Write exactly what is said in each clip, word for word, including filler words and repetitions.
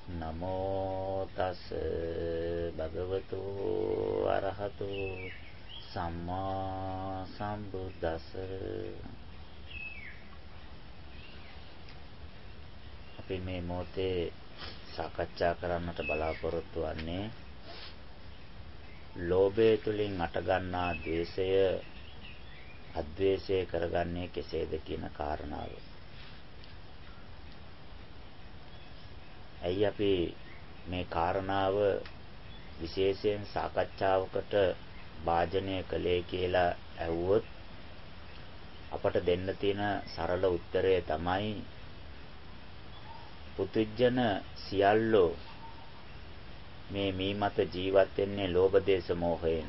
නමෝ තස් භගවතු අරහතු සම්මා සම්බුද්දස්ස. අපි මේ මොහොතේ සාකච්ඡා කරන්නට බලාපොරොත්තු වෙන්නේ ලෝභය තුලින් අටගන්නා ද්වේෂය අද්වේෂය කරගන්නේ කෙසේද කියන කාරණාව. ඇයි අපි මේ කාරණාව විශේෂයෙන් සාකච්ඡාවකට භාජනය කළේ කියලා ඇහුවොත් අපට දෙන්න තියෙන සරල උත්තරය තමයි පුදුජන සියල්ලෝ මේ මේ මත ජීවත් වෙන්නේ ලෝභ දේශ මොහයෙන්.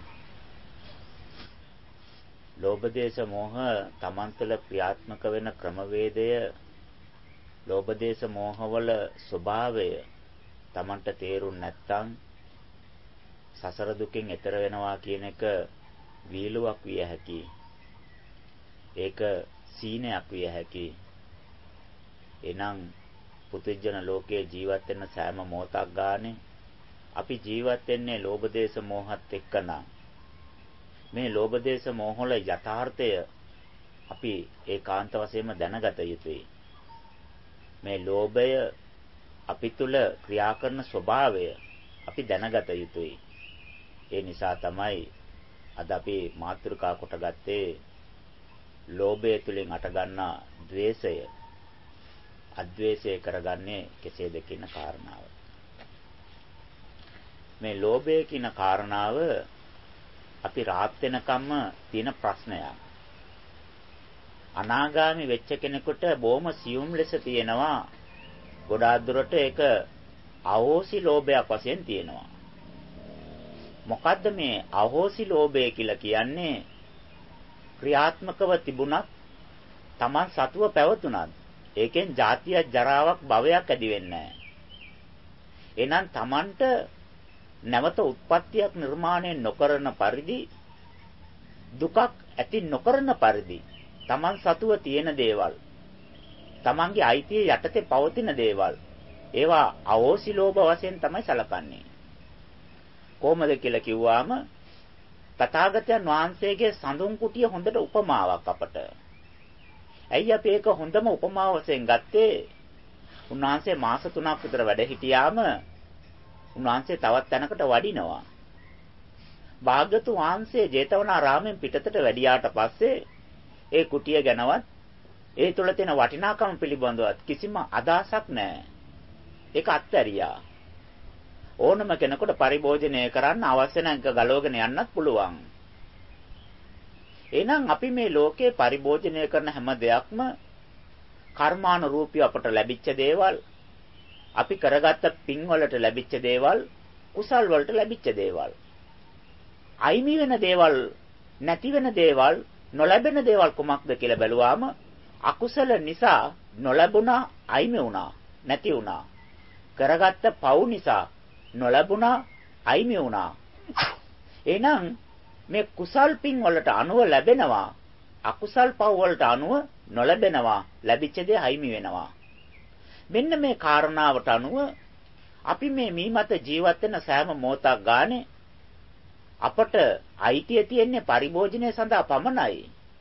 ලෝභ දේශ මොහ තමන් තුළ ක්‍රියාත්මක වෙන ක්‍රමවේදය, ලෝභ දේශ මොහවල ස්වභාවය තමන්ට තේරුම් නැත්නම් සසර දුකින් එතර වෙනවා කියන එක වීලුවක් විය හැකියි. ඒක සීනයක් විය හැකියි. එනම් පුදුජන ලෝකයේ ජීවත් වෙන සෑම මොහොතක් ගානේ අපි ජීවත් වෙන්නේ ලෝභ දේශ මොහත් එක්කනම් මේ ලෝභ දේශ මොහොල යථාර්ථය අපි ඒකාන්ත වශයෙන්ම දැනගත යුතුයි. මේ ලෝභය අපි තුල ක්‍රියා කරන ස්වභාවය අපි දැනගත යුතුයි. ඒ නිසා තමයි අද අපි මාතෘකා කොට ගත්තේ ලෝභය තුලින් අටගන්නා ද්වේෂය අද්වේෂය කරගන්නේ කෙසේද කියන කාරණාව. මේ ලෝභය කියන කාරණාව අපි රාත් වෙනකම්ම තියෙන ප්‍රශ්නයක්. අනාගාමි වෙච්ච කෙනෙකුට බොහොම සියුම් ලෙස තියෙනවා. ගොඩාක් දුරට ඒක අහෝසි ලෝභයක් වශයෙන් තියෙනවා. මොකද්ද මේ අහෝසි ලෝභය කියලා කියන්නේ? ක්‍රියාත්මකව තිබුණත් Taman සතුව පැවතුණත් ඒකෙන් ජාතියක් ජරාවක් භවයක් ඇති වෙන්නේ නැහැ. එහෙනම් Tamanට නැවත උත්පත්තියක් නිර්මාණය නොකරන පරිදි දුකක් ඇති නොකරන පරිදි Taman සතුව තියෙන දේවල්, Tamanගේ අයිතිය යටතේ පවතින දේවල්, ඒවා අවෝසි ලෝභ වශයෙන් තමයි සැලකන්නේ. කොහොමද කියලා කිව්වාම තථාගතයන් වහන්සේගේ සඳුන් කුටිය හොඳට උපමාවක් අපට. ඇයි අපි ඒක හොඳම උපමාව වශයෙන් ගත්තේ? උන්වහන්සේ මාස තුනක් විතර වැඩ හිටියාම උන්වහන්සේ තවත් තැනකට වඩිනවා. භාග්‍යතුන් වහන්සේ ජේතවනාරාමයෙන් පිටතට වැඩියාට පස්සේ ඒ කුටිය ගැනවත් ඒ තුළ තියෙන වටිනාකම පිළිබඳවත් කිසිම අදහසක් නැහැ. ඒක අත්හැරියා. ඕනම කෙනෙකුට පරිභෝජනය කරන්න අවශ්‍ය නැංක ගලවගෙන යන්නත් පුළුවන්. එහෙනම් අපි මේ ලෝකේ පරිභෝජනය කරන හැම දෙයක්ම කර්මානුරූපී අපට ලැබිච්ච දේවල්, අපි කරගත්ත පින් වලට ලැබිච්ච දේවල්, කුසල් වලට ලැබිච්ච දේවල්. අයිමි වෙන දේවල්, නැති වෙන දේවල්, නොලැබෙන දේවල් කොමක්ද කියලා බැලුවාම අකුසල නිසා නොලැබුණා, අයිමි වුණා, නැති වුණා. කරගත්ත පව් නිසා නොලැබුණා, අයිමි වුණා. එහෙනම් මේ කුසල් පින් වලට අනුව ලැබෙනවා, අකුසල් පව් වලට අනුව නොලැබෙනවා, ලැබිච්ච දේ අයිමි වෙනවා. මෙන්න මේ කාරණාවට අනුව අපි මේ මීමත ජීවත් වෙන සෑම මොහොතක් ගානේ අපට අයිතිය තියෙන්නේ පරිභෝජනය සඳහා පමණයි.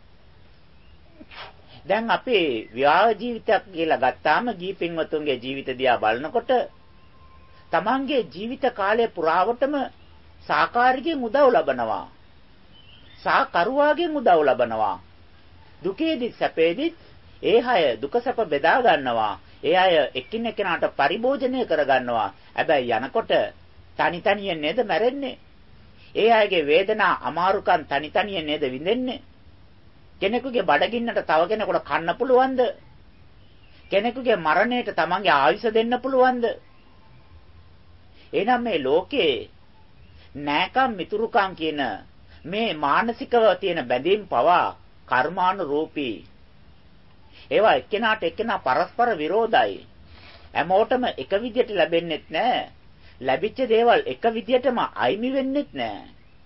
දැන් අපේ විවාහ ජීවිතයක් කියලා ගත්තාම ගී පින්වතුන්ගේ ජීවිත දිහා බලනකොට තමන්ගේ ජීවිත කාලය පුරාවටම සාකාරිකෙන් උදව් ලබනවා. සාකරුවාගෙන් උදව් ලබනවා. දුකේදී සැපේදී ඒ අය දුක සැප බෙදා ගන්නවා. ඒ අය එකිනෙකාට පරිභෝජනය කරගන්නවා. හැබැයි යනකොට තනි තනියෙන් නේද මැරෙන්නේ? ඒ අයගේ වේදනා අමාරුකම් තනි තනියෙන් නේද විඳින්නේ? කෙනෙකුගේ බඩගින්නට තව කෙනෙකුට කන්න පුළුවන්ද? කෙනෙකුගේ මරණයට තමන්ගේ ආයුෂ දෙන්න පුළුවන්ද? එහෙනම් මේ ලෝකේ නෑකම් මිතුරුකම් කියන මේ මානසිකව තියෙන බැඳීම් පවා කර්මානුරූපී. ඒවා එක්කෙනාට එක්කෙනා පරස්පර විරෝධයි. හැමෝටම එක විදියට ලැබෙන්නෙත් නෑ. ලැබිච්ච දේවල් එක විදියටම අයිමි වෙන්නෙත් නෑ.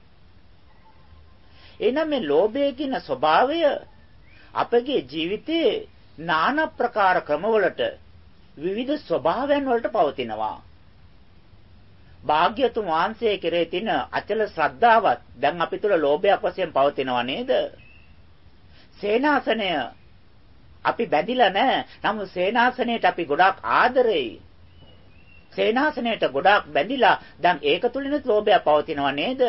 එහෙනම් මේ ලෝභය කියන ස්වභාවය අපගේ ජීවිතයේ নানা ප්‍රකාර ක්‍රමවලට විවිධ ස්වභාවයන් වලට පවතිනවා. භාග්‍යතුන් වහන්සේ කෙරේ තියෙන අචල ශ්‍රද්ධාවත් දැන් අපි තුල ලෝභයක් වශයෙන් පවතිනවා නේද? සේනාසනය අපි බැඳිලා නැහැ. නමුත් සේනාසනයට අපි ගොඩාක් ආදරෙයි. සේනාසනයට ගොඩාක් බැඳිලා දැන් ඒක තුලිනුත් ලෝභය පවතිනවා නේද?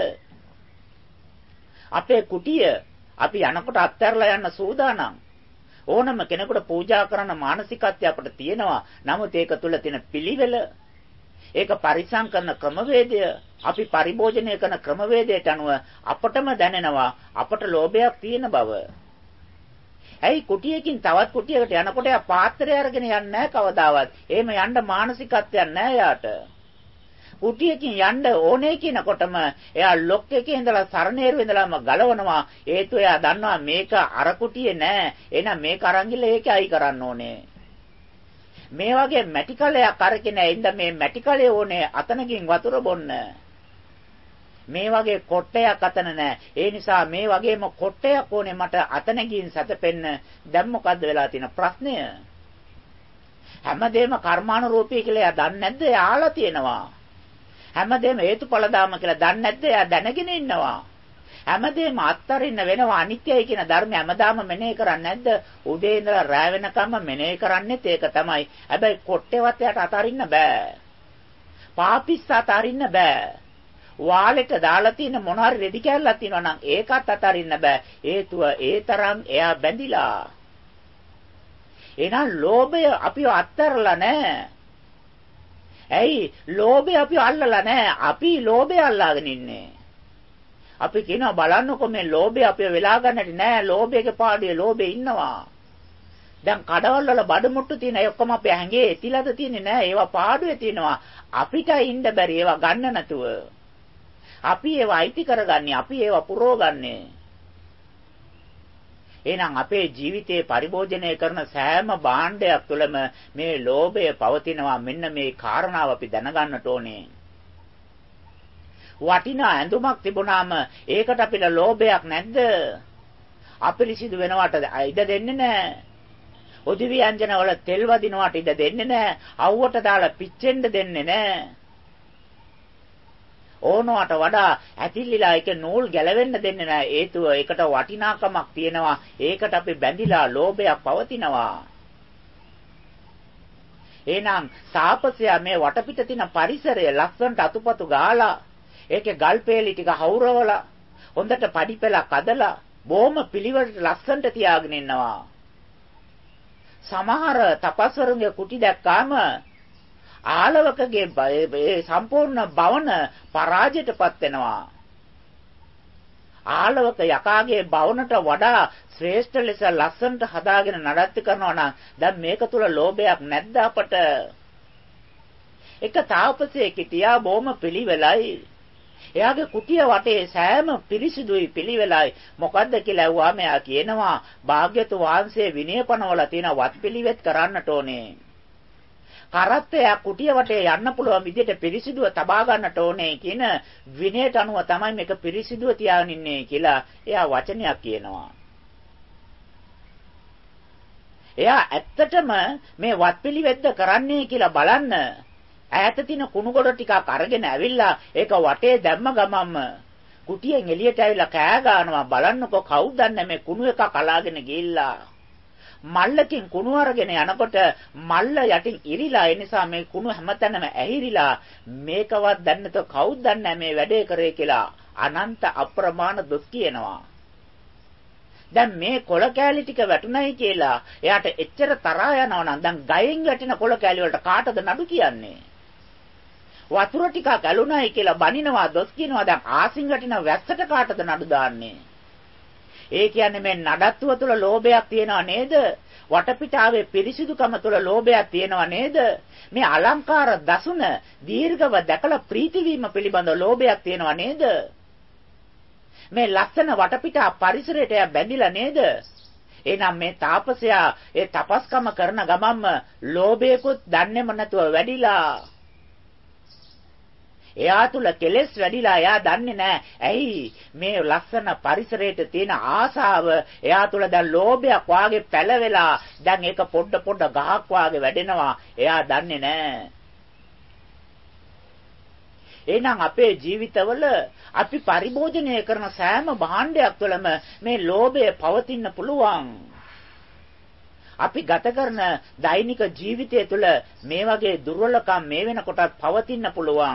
අපේ කුටිය අපි යනකොට අත්හැරලා යන්න සූදානම්. ඕනම කෙනෙකුට පූජා කරන මානසිකත්වය අපිට තියෙනවා. නමුත් ඒක තුල තියෙන පිළිවෙල, ඒක පරිසම් කරන ක්‍රමවේදය, අපි පරිභෝජනය කරන ක්‍රමවේදයට අනුව අපටම දැනෙනවා අපට ලෝභයක් තියෙන බව. ඇයි කුටියකින් තවත් කුටියකට යනකොට යා පාත්‍රය අරගෙන යන්නේ නැහැ කවදාවත්. එහෙම යන්න මානසිකත්වයක් නැහැ යාට. කුටියකින් යන්න ඕනේ කියනකොටම එයා ලොක් එකේ ඉඳලා සරණේරුවේ ඉඳලාම ගලවනවා. හේතුව එයා දන්නවා මේක අර කුටියේ නෑ. එහෙනම් මේක අරන් ගිහලා ඒක අයි කරන්න ඕනේ. මේ වගේ මැටි කලයක් අරගෙන ඉඳ මේ මැටි කලේ ඕනේ අතනකින් වතුර බොන්න. මේ වගේ කොට්ටයක් අතන නෑ. ඒ නිසා මේ වගේම කොට්ටයක් ඕනේ මට අතනකින් සැතපෙන්න. දැන් මොකද්ද වෙලා තියෙන ප්‍රශ්නය? හැමදේම කර්මානුරූපී කියලා එයා දන්නේ නැද්ද? එයා ආලා තියෙනවා. හැමදේම හේතුඵල ධර්ම කියලා දන්නේ නැද්ද? එයා දැනගෙන ඉන්නවා. හැමදේම අත්තරින්න වෙනවා අනිත්‍යයි කියන ධර්මය හැමදාම මෙනෙහි කරන්නේ නැද්ද? උදේ ඉඳලා රැ වෙනකම්ම මෙනෙහි කරන්නේත් ඒක තමයි. හැබැයි කොට්ටේවත් එයාට අතරින්න බෑ. පාපිස්ස අතරින්න බෑ. වාලෙට දාලා තියෙන මොන හරි රෙදි කැල්ලක් තියෙනවා නම් ඒකත් අතරින්න බෑ. හේතුව ඒ තරම් එයා බැඳිලා. එහෙනම් ලෝභය අපිව අත්තරලා නැහැ. ඇයි ලෝභය අපි අල්ලලා නැහැ. අපි ලෝභය අල්ලාගෙන ඉන්නේ. අපි කියනවා බලන්නකො මේ ලෝභය අපිව වෙලා ගන්නට නෑ. ලෝභයේ පාඩුවේ ලෝභය ඉන්නවා. දැන් කඩවල වල බඩ මුට්ටු තියෙන ඒ ඔක්කොම අපේ ඇඟේ ඇතිලාද තියෙන්නේ නෑ. ඒවා පාඩුවේ තියෙනවා. අපිට ඉන්න බැරි ඒවා ගන්න නැතුව. අපි ඒවා අයිති කරගන්නේ. අපි ඒවා පුරවගන්නේ. එහෙනම් අපේ ජීවිතේ පරිභෝජනය කරන සෑම භාණ්ඩයක් තුළම මේ ලෝභය පවතිනවා. මෙන්න මේ කාරණාව අපි දැනගන්නට ඕනේ. වටිනා ඇඳුමක් තිබුණාම ඒකට අපිට ලෝභයක් නැද්ද? අපිරිසිදු වෙනවට ඉඩ දෙන්නේ නැහැ. ඔදිවි යන්ජන වල තෙල් වදිනවට ඉඩ දෙන්නේ නැහැ. අවුවට දාලා පිච්චෙන්න දෙන්නේ නැහැ. ඕනවට වඩා ඇතිලිලා එක නූල් ගැලවෙන්න දෙන්නේ නැහැ. හේතුව ඒකට වටිනාකමක් තියෙනවා. ඒකට අපි බැඳිලා ලෝභයක් පවතිනවා. එහෙනම් තාපසයා මේ වටපිට තියෙන පරිසරය ලස්සනට අතුපතු ගාලා ඒකේ ගල් පෙලි ටික හවුරවලා හොඳට පඩිපෙලක් අදලා බොහොම පිළිවෙලට ලස්සනට තියාගෙන ඉන්නවා. සමහර තපස්වරුන්ගේ කුටි දැක්කාම ආලවකගේ ඒ සම්පූර්ණ භවන පරාජයටපත් වෙනවා. ආලවක යකාගේ භවනට වඩා ශ්‍රේෂ්ඨ ලෙස ලස්සනට හදාගෙන නඩත්තු කරනවා නම් දැන් මේක තුල ලෝභයක් නැද්ද අපට? එක තාපසයෙක් හිටියා බොහොම පිළිවෙලයි. එයාගේ කුටිය වටේ සෑම පිරිසිදුයි පිළිවෙලයි. මොකද්ද කියලා ඇහුවාම එයා කියනවා භාග්‍යතුන් වහන්සේ විනය පනවලා තියෙන වත් පිළිවෙත් කරන්නට ඕනේ. කරත්තය කුටිය වටේ යන්න පුළුවන් විදිහට පිරිසිදුව තබා ගන්නට ඕනේ කියන විනයට අනුව තමයි මේක පිරිසිදුව තියාගෙන ඉන්නේ කියලා එයා වචනයක් කියනවා. එයා ඇත්තටම මේ වත් පිළිවෙත්ද කරන්නේ කියලා බලන්න ඈත තියෙන කුණු ගොඩ ටිකක් අරගෙන ඇවිල්ලා ඒක වටේ දැම්ම ගමම්ම කුටියෙන් එළියට ඇවිල්ලා කෑ ගන්නවා. බලන්නකෝ කවුද දන්නේ මේ කුණු එක කලාගෙන ගිහිල්ලා මල්ලකින් කුණු අරගෙන යනකොට මල්ල යටින් ඉරිලා ඒ නිසා මේ කුණු හැමතැනම ඇහිරිලා මේකවත් දන්නේ නැතෝ කවුද දන්නේ මේ වැඩේ කරේ කියලා අනන්ත අප්‍රමාණ දොස් කියනවා. දැන් මේ කොළ කෑලි ටික වැටුණයි කියලා එයාට එච්චර තරහා යනවා නම් දැන් ගයෙන් වැටෙන කොළ කෑලි වලට කාටද නඩු කියන්නේ? වතුර ටිකක් ඇලුණයි කියලා බනිනවා දොස් කියනවා. දැන් ආසින් වැටෙන වැස්සට කාටද නඩු දාන්නේ? ඒ කියන්නේ මේ නඩත්තුව තුළ ලෝභයක් තියෙනව නේද? වටපිටාවේ පිරිසිදුකම තුළ ලෝභයක් තියෙනව නේද? මේ අලංකාර දසුන දීර්ඝව දැකලා ප්‍රීති වීම පිළිබඳව ලෝභයක් තියෙනව නේද? මේ ලස්සන වටපිටා පරිසරයට යා බැඳිලා නේද? එහෙනම් මේ තාපසයා ඒ තපස්කම කරන ගමන්ම ලෝභයකුත් දන්නේම නැතුව වැඩිලා එයා තුල කෙලෙස් වැඩිලා එයා දන්නේ නැහැ. ඇයි මේ ලස්සන පරිසරයට තියෙන ආසාව එයා තුල දැන් ලෝභයක් වාගේ පැලවෙලා දැන් ඒක පොඩ පොඩ ගහක් වාගේ වැඩෙනවා. එයා දන්නේ නැහැ. එහෙනම් අපේ ජීවිතවල අපි පරිභෝජනය කරන සෑම භාණ්ඩයක් තුළම මේ ලෝභය පවතින්න පුළුවන්. අපි ගත කරන දෛනික ජීවිතය තුළ මේ වගේ දුර්වලකම් මේ වෙනකොටත් පවතින්න පුළුවන්.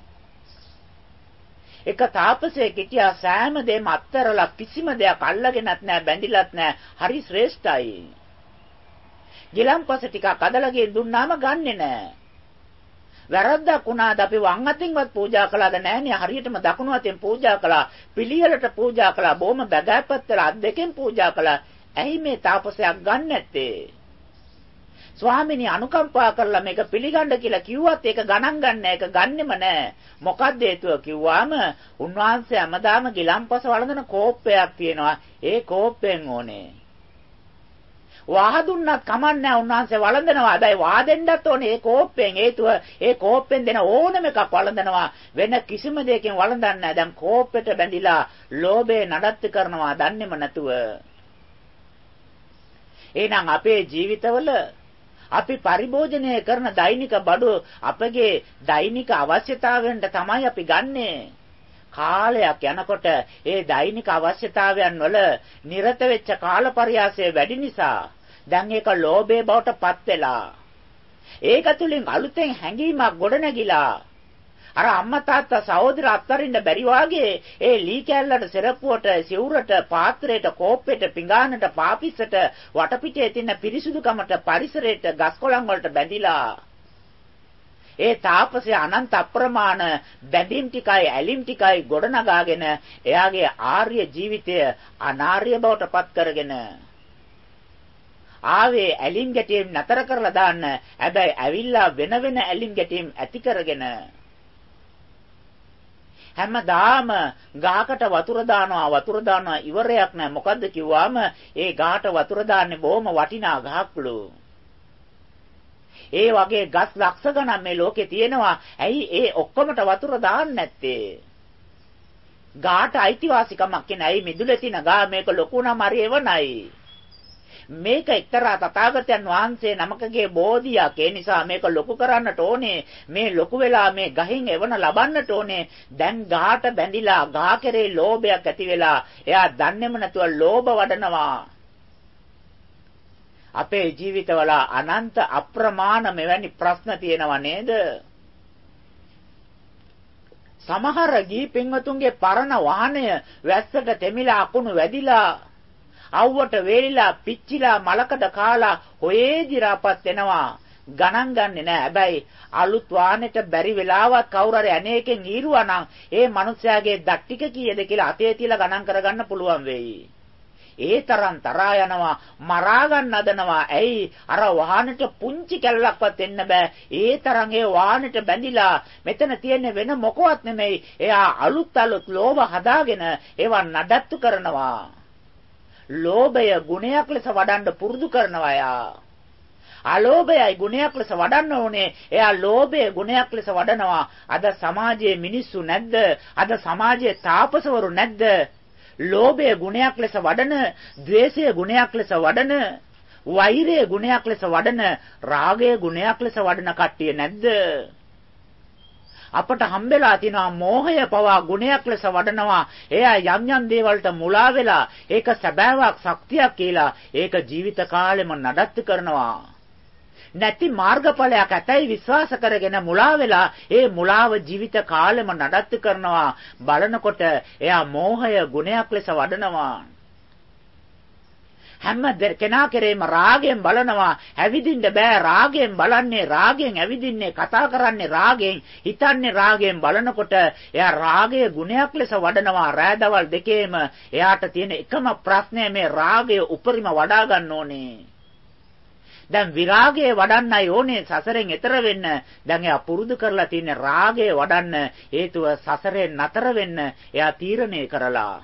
එක තාපසයෙක් හිටියා සෑම දෙයක්ම අත්හැරලා කිසිම දෙයක් අල්ලගෙනත් නැහැ බැඳිලත් නැහැ. හරි ශ්‍රේෂ්ඨයි. ගිලම්පස ටිකක් අදලා ගෙන් දුන්නාම ගන්නෙ නැහැ. වැරද්දක් වුණාද අපි වම් අතින්වත් පූජා කළාද නැහනේ හරියටම දකුණු අතින් පූජා කළා පිළියෙලට පූජා කළා බොහොම බගෑපත් වෙලා අත් දෙකෙන් පූජා කළා. ඇයි මේ තාපසයක් ගන්න නැත්තේ? ස්වාමිනී අනුකම්පා කරලා මේක පිළිගන්න කියලා කිව්වත් ඒක ගණන් ගන්න ඒක ගන්නෙම නැහැ. මොකක්ද හේතුව කිව්වාම උන්වහන්සේ හැමදාම ගිලම්පස වළඳන කෝප්පයක් තියෙනවා. ඒ කෝප්පෙන් ඕනේ. වාහ දුන්නත් කමන්නේ උන්වහන්සේ වළඳනවා. හැබැයි වාදෙන්නත් ඕනේ ඒ කෝප්පෙන්. හේතුව ඒ කෝප්පෙන් දෙන ඕනම එකක් වළඳනවා. වෙන කිසිම දෙයකින් වළඳන්නේ නැහැ. දැන් කෝප්පෙට බැඳිලා ලෝභය නඩත්තු කරනවා දන්නේම නැතුව. එහෙනම් අපේ ජීවිතවල අපි පරිභෝජනය කරන දෛනික බඩු අපගේ දෛනික අවශ්‍යතාවයන්ට තමයි අපි ගන්නෙ. කාලයක් යනකොට ඒ දෛනික අවශ්‍යතාවයන් වල නිරත වෙච්ච කාලපරියාසය වැඩි නිසා දැන් ඒක ලෝභයේ බවට පත් වෙලා. ඒක තුලින් අලුතෙන් හැඟීමක් ගොඩනැගිලා. අර අම්මා තාත්තා සහෝදර අත්තරින්න බැරි වාගේ ඒ ලී කැල්ලට සෙරප්පුවට සිවුරට පාත්‍රයට කෝප්පෙට පිඟානට පාපිස්සට වටපිටේ තියෙන පිරිසුදුකමට පරිසරයට ගස්කොළන් වලට බැඳිලා ඒ තාපසය අනන්ත අප්‍රමාණ බැඳීම් ටිකයි ඇලීම් ටිකයි ගොඩනගාගෙන එයාගේ ආර්ය ජීවිතය අනාර්ය බවට පත් කරගෙන ආවේ ඇලීම් ගැටීම් නතර කරලා දාන්න. හැබැයි ඇවිල්ලා වෙන වෙන ඇලීම් ගැටීම් ඇති කරගෙන හැමදාම ගහකට වතුර දානවා වතුර දානවා ඉවරයක් නැහැ. මොකද්ද කිව්වාම ඒ ගහට වතුර දාන්නේ බොහොම වටිනා ගහක්ලු. ඒ වගේ ගස් ලක්ෂ ගණන් මේ ලෝකේ තියෙනවා. ඇයි ඒ ඔක්කොමට වතුර දාන්නේ නැත්තේ? ගහට අයිතිවාසිකමක් කියන්නේ ඇයි මිදුලේ තියෙන ගහ මේක ලොකු නම් හරි එවනයි. මේක එක්තරා තථාගතයන් වහන්සේ නමකගේ බෝධියක්. ඒ නිසා මේක ලොකු කරන්නට ඕනේ. මේ ලොකු වෙලා මේ ගහින් එවන ලබන්නට ඕනේ. දැන් ගහට බැඳිලා ගහ කෙරේ ලෝභයක් ඇති වෙලා එයා දන්නේම නැතුව ලෝභ වඩනවා. අපේ ජීවිතවල අනන්ත අප්‍රමාණ මෙවැනි ප්‍රශ්න තියෙනවා නේද? සමහර ගී පින්වතුන්ගේ පරණ වාහනය වැස්සට තෙමිලා අකුණු වැදිලා අවුවට වේලිලා පිච්චිලා මලකඩ කාලා හොයේ දිරාපත් වෙනවා. ගණන් ගන්නෙ නෑ. හැබැයි අලුත් වාහනෙට බැරි වෙලාවත් කවුරු හරි අනේකෙන් ඊරුවා නම් ඒ මනුස්සයාගේ දත් ටික කීයද කියලා අතේ තියලා ගණන් කරගන්න පුළුවන් වෙයි. ඒ තරම් තරහා යනවා මරා ගන්න හදනවා. ඇයි අර වාහනට පුංචි කැල්ලක්වත් එන්න බෑ. ඒ තරම් ඒ වාහනට බැඳිලා මෙතන තියෙන්නේ වෙන මොකවත් නෙමෙයි. එයා අලුත් අලුත් ලෝභ හදාගෙන ඒවා නඩත්තු කරනවා. ලෝභය ගුණයක් ලෙස වඩන්න පුරුදු කරනවා යා. අලෝභයයි ගුණයක් ලෙස වඩන්න ඕනේ. එයා ලෝභය ගුණයක් ලෙස වඩනවා. අද සමාජයේ මිනිස්සු නැද්ද? අද සමාජයේ තාපසවරු නැද්ද? ලෝභය ගුණයක් ලෙස වඩන, ද්වේෂය ගුණයක් ලෙස වඩන, වෛරය ගුණයක් ලෙස වඩන, රාගය ගුණයක් ලෙස වඩන කට්ටිය නැද්ද? අපට හම්බෙලා තිනවා මෝහය පවා ගුණයක් ලෙස වඩනවා. එයා යම් යම් දේවල්ට මුලා වෙලා ඒක සැබෑවක් ශක්තියක් කියලා ඒක ජීවිත කාලෙම නඩත්තු කරනවා. නැති මාර්ගඵලයක් ඇතයි විශ්වාස කරගෙන මුලා වෙලා ඒ මුලාව ජීවිත කාලෙම නඩත්තු කරනවා. බලනකොට එයා මෝහය ගුණයක් ලෙස වඩනවා. හැම කෙනා කෙරේම රාගයෙන් බලනවා. ඇවිදින්න බෑ රාගයෙන් බලන්නේ, රාගයෙන් ඇවිදින්නේ, කතා කරන්නේ රාගයෙන්, හිතන්නේ රාගයෙන්. බලනකොට එයා රාගය ගුණයක් ලෙස වඩනවා. රෑදවල් දෙකේම එයාට තියෙන එකම ප්‍රශ්නය මේ රාගය උපරිම වඩා ගන්න ඕනේ. දැන් විරාගය වඩන්නයි ඕනේ සසරෙන් එතර වෙන්න. දැන් එයා පුරුදු කරලා තියෙන රාගය වඩන්න හේතුව සසරෙන් නතර වෙන්න එයා තීරණය කරලා.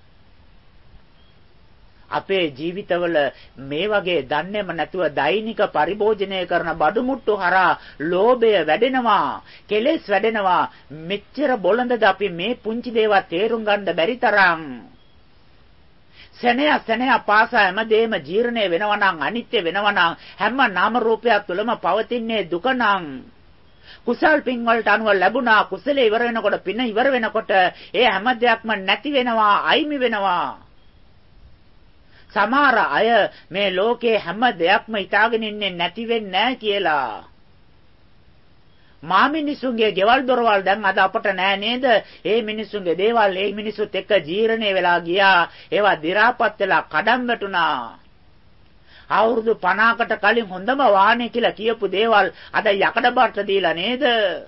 අපේ ජීවිතවල මේ වගේ දන්නේම නැතුව දෛනික පරිභෝජනය කරන බඩු මුට්ටු හරහා ලෝභය වැඩෙනවා, කෙලෙස් වැඩෙනවා. මෙච්චර බොළඳද අපි මේ පුංචි දේවල් තේරුම් ගන්න බැරි තරම්. සෙනෙහ සෙනෙහ පාසා හැමදේම ජීර්ණය වෙනවා නම්, අනිත්‍ය වෙනවා නම්, හැම නාම රූපයක් තුළම පවතින්නේ දුක නම් කුසල් පින් වලට අනුව ලැබුණා කුසලයේ ඉවර වෙනකොට පින ඉවර වෙනකොට ඒ හැම දෙයක්ම නැති වෙනවා අයිමි වෙනවා. සමහර අය මේ ලෝකේ හැම දෙයක්ම හිතාගෙන ඉන්නේ නැති වෙන්නේ නැහැ කියලා. මා මිනිසුන්ගේ ගෙවල් දොරවල් දැන් අද අපට නෑ නේද? ඒ මිනිසුන්ගේ දේවල් ඒ මිනිසුත් එක්ක ජීර්ණය වෙලා ගියා. ඒවා දි รา පත් වෙලා කඩම් වැටුණා. අවුරුදු පනහකට කලින් හොඳම වාහනේ කියලා කියපු දේවල් අද යකඩ බාට දීලා නේද?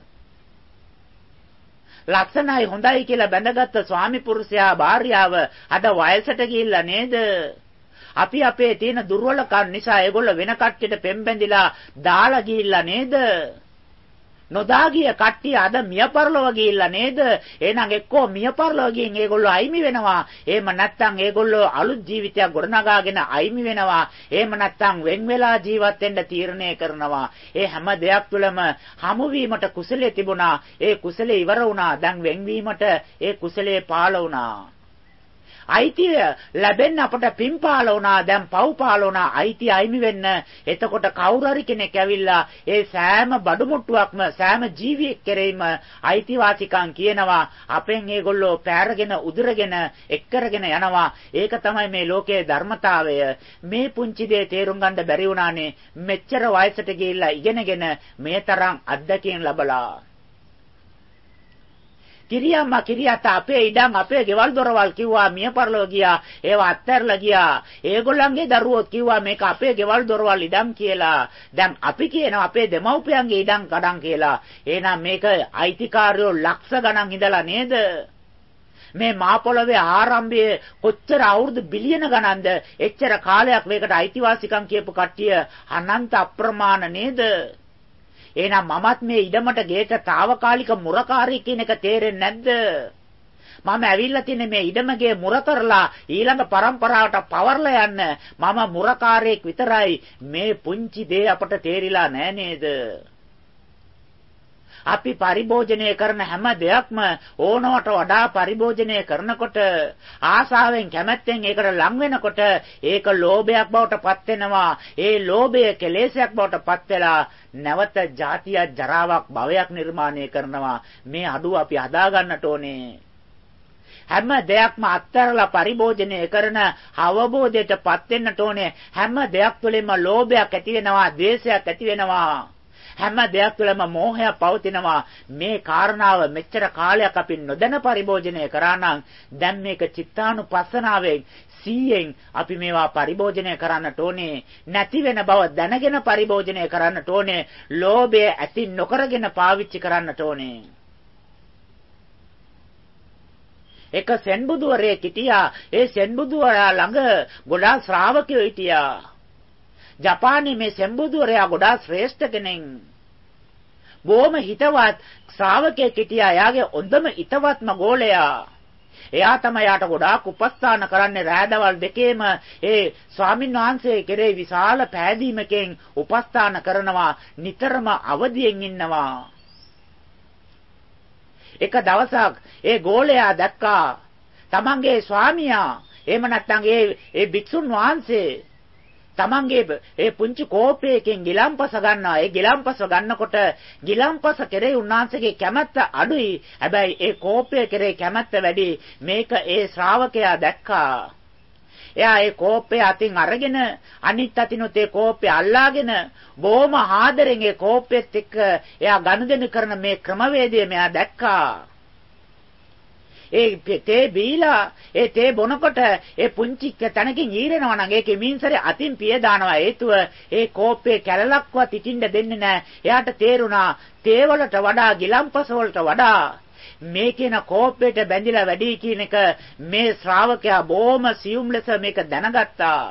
ලක්ෂණයි හොඳයි කියලා බැඳගත්තු ස්වාමි පුරුෂයා භාර්යාව අද වයසට ගිහිල්ලා නේද? අපි අපේ තියෙන දුර්වලකම් නිසා ඒගොල්ලෝ වෙන කට්ටියට පෙම්බැඳිලා දාලා ගිහිල්ලා නේද? නොදාගිය කට්ටිය අද මියපරලොව ගිහිල්ලා නේද? එහෙනම් එක්කෝ මියපරලොව ගින් ඒගොල්ලෝ අයිමි වෙනවා. එහෙම නැත්නම් ඒගොල්ලෝ අලුත් ජීවිතයක් ගොඩනගාගෙන අයිමි වෙනවා. එහෙම නැත්නම් වෙන් වෙලා ජීවත් වෙන්න තීරණය කරනවා. ඒ හැම දෙයක් තුළම හමු වීමට කුසලයේ තිබුණා. ඒ කුසලයේ ඉවර වුණා. දැන් වෙන්වීමට ඒ කුසලයේ පාළ වුණා. අයිතිය ලැබෙන්න අපට පින් පාල වුණා දැන් පව් පාල වුණා අයිතිය අයිමි වෙන්න එතකොට කවුරු හරි කෙනෙක් ඇවිල්ලා ඒ සෑම බඩු මුට්ටුවක්ම සෑම ජීවියෙක් කෙරෙහිම අයිතිවාසිකම් කියනවා අපෙන් ඒගොල්ලෝ පෑරගෙන උදුරගෙන එක් කරගෙන යනවා ඒක තමයි මේ ලෝකයේ ධර්මතාවය මේ පුංචි දේ තේරුම් ගන්න බැරි වුණානේ මෙච්චර වයසට ගිහිල්ලා ඉගෙනගෙන මේ තරම් අත්දැකීම් ලැබලා කිරියම්මා කිරියත අපේ ඉඩම් අපේ ගෙවල් දොරවල් කිව්වා මිය පරලෝ ගියා ඒවා අත්හැරලා ගියා ඒගොල්ලන්ගේ දරුවෝත් කිව්වා මේක අපේ ගෙවල් දොරවල් ඉඩම් කියලා දැන් අපි කියනවා අපේ දෙමව්පියන්ගේ ඉඩම් කඩම් කියලා එහෙනම් මේක අයිතිකාරයෝ ලක්ෂ ගණන් ඉඳලා නේද මේ මහ පොළවේ ආරම්භයේ කොච්චර අවුරුදු බිලියන ගණන්ද එච්චර කාලයක් මේකට අයිතිවාසිකම් කියපු කට්ටිය අනන්ත අප්‍රමාණ නේද එහෙනම් මමත් මේ ඉඩමට ගේට తాවකාලික මුරකාරී කියන එක තේරෙන්නේ නැද්ද? මම ඇවිල්ලා තින්නේ මේ ඉඩමගේ මුර කරලා ඊළඟ પરම්පරාවට පවර්ලා යන්න. මම මුරකාරයෙක් විතරයි. මේ පුංචි දේ අපට තේරිලා නෑ නේද? අපි පරිභෝජනය කරන හැම දෙයක්ම ඕනවට වඩා පරිභෝජනය කරනකොට ආසාවෙන් කැමැත්තෙන් ඒකට ලං වෙනකොට ඒක ලෝභයක් බවට පත් වෙනවා. ඒ ලෝභය කෙලෙසයක් බවට පත් වෙලා නැවත ජාතිය ජරාවක් භවයක් නිර්මාණය කරනවා. මේ අඩුව අපි හදා ගන්නට ඕනේ. හැම දෙයක්ම අත්හැරලා පරිභෝජනය කරන අවබෝධයටපත් වෙන්නට ඕනේ. හැම දෙයක් තුළම ලෝභයක් ඇති වෙනවා, ද්වේෂයක් ඇති වෙනවා. හැම දෙයක් තුළම මෝහයක් පවතිනවා. මේ කාරණාව මෙච්චර කාලයක් අපි නොදැන පරිභෝජනය කරා නම් දැන් මේක චිත්තානුපස්සනාවෙන් සීයෙන් අපි මේවා පරිභෝජනය කරන්නට ඕනේ. නැති වෙන බව දැනගෙන පරිභෝජනය කරන්නට ඕනේ. ලෝභය ඇති නොකරගෙන පාවිච්චි කරන්නට ඕනේ. එක සෙන්බුදුවරයෙක් හිටියා. ඒ සෙන්බුදුවරයා ළඟ ගොඩාක් ශ්‍රාවකයෝ හිටියා. ජපානයේ මේ සෙන්බුදුවරයා ගොඩාක් ශ්‍රේෂ්ඨ කෙනෙක්. බොහොම හිතවත් ශ්‍රාවකයෙක් හිටියා. එයාගේ හොඳම හිතවත්ම ගෝලයා. එයා තමයි යාට ගොඩාක් උපස්ථාන කරන්නේ රාදවල් දෙකේම ඒ ස්වාමින් වහන්සේ කෙරේ විශාල පෑදීමකින් උපස්ථාන කරනවා නිතරම අවදියෙන් ඉන්නවා. එක දවසක් ඒ ගෝලයා දැක්කා තමන්ගේ ස්වාමියා එහෙම නැත්නම් ඒ ඒ භික්ෂුන් වහන්සේ තමන්ගේ ඒ පුංචි කෝපයකින් ගිලම්පස ගන්නවා. ඒ ගිලම්පස ගන්නකොට ගිලම්පස කෙරේ උන්වහන්සේගේ කැමැත්ත අඩුයි. හැබැයි ඒ කෝපය කෙරේ කැමැත්ත වැඩි. මේක ඒ ශ්‍රාවකයා දැක්කා. එයා ඒ කෝපය අතින් අරගෙන අනිත් අතිනුත් ඒ කෝපය අල්ලාගෙන බොහොම ආදරෙන් ඒ කෝපෙත් එක්ක එයා ගනුදෙනු කරන මේ ක්‍රමවේදය මෙයා දැක්කා. ඒ තේ බීලා ඒ තේ බොනකොට ඒ පුංචි තැනකින් ඊරෙනවා නම් ඒකේ මින්සරේ අතින් පිය දානවා. හේතුව ඒ කෝපේ කැලලක්වත් ඉටින්න දෙන්නේ නැහැ. එයාට තේරුණා තේ වලට වඩා ගිලම්පස වලට වඩා මේ කියන කෝපයට බැඳිලා වැඩි කියන එක මේ ශ්‍රාවකයා බොහොම සියුම් ලෙස මේක දැනගත්තා.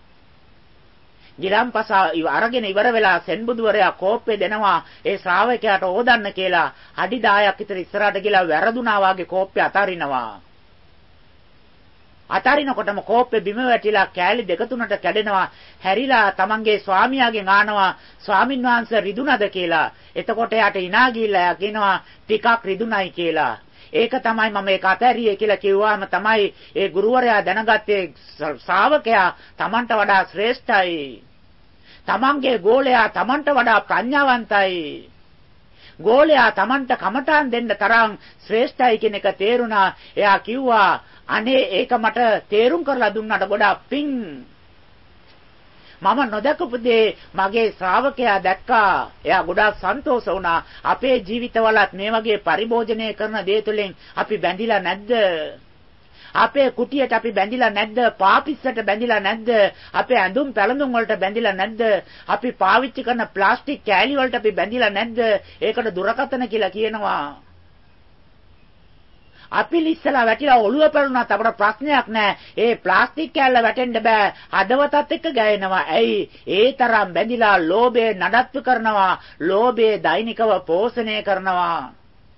ගිලම්පස අරගෙන ඉවර වෙලා සෙන්බුදුවරයා කෝප්පේ දෙනවා ඒ ශ්‍රාවකයාට ඕදන්න කියලා. අඩි දහයක් විතර ඉස්සරහට ගිහලා වැරදුනා වාගේ කෝප්පේ අතාරිනවා. අතාරිනකොටම කෝප්පේ බිම වැටිලා කෑලි දෙක තුනට කැඩෙනවා. හැරිලා තමන්ගේ ස්වාමියාගෙන් ආනවා ස්වාමින් වහන්සේ රිදුනද කියලා. එතකොට එයාට hina ගිහිල්ලා එයා කියනවා ටිකක් රිදුනයි කියලා. ඒක තමයි මම ඒක අතහැරියේ කියලා කිව්වාම තමයි ඒ ගුරුවරයා දැනගත්තේ ශ්‍රාවකයා තමන්ට වඩා ශ්‍රේෂ්ඨයි. තමන්ගේ ගෝලයා තමන්ට වඩා ප්‍රඥාවන්තයි. ගෝලයා Tamanට කමටහන් දෙන්න තරම් ශ්‍රේෂ්ඨයි කියන එක තේරුණා. එයා කිව්වා අනේ ඒක මට තේරුම් කරලා දුන්නාට ගොඩාක් පිං. මම නොදකපු දේ මගේ ශ්‍රාවකයා දැක්කා. එයා ගොඩාක් සන්තෝෂ වුණා. අපේ ජීවිතවලත් මේ වගේ පරිභෝජනය කරන දේ තුළින් අපි බැඳිලා නැද්ද? අපේ කුටියට අපි බැඳිලා නැද්ද? පාපිස්සට බැඳිලා නැද්ද? අපේ ඇඳුම් පැළඳුම් වලට බැඳිලා නැද්ද? අපි පාවිච්චි කරන ප්ලාස්ටික් කෑලි වලට අපි බැඳිලා නැද්ද? ඒකට දුරකථන කියලා කියනවා. අපි ලිස්සලා වැටිලා ඔළුව පැලුණාත් අපට ප්‍රශ්නයක් නැහැ. ඒ ප්ලාස්ටික් කෑල්ල වැටෙන්න බෑ. හදවතත් එක්ක ගෑනවා. ඇයි? ඒ තරම් බැඳිලා ලෝභය නඩත්තු කරනවා. ලෝභය දෛනිකව පෝෂණය කරනවා.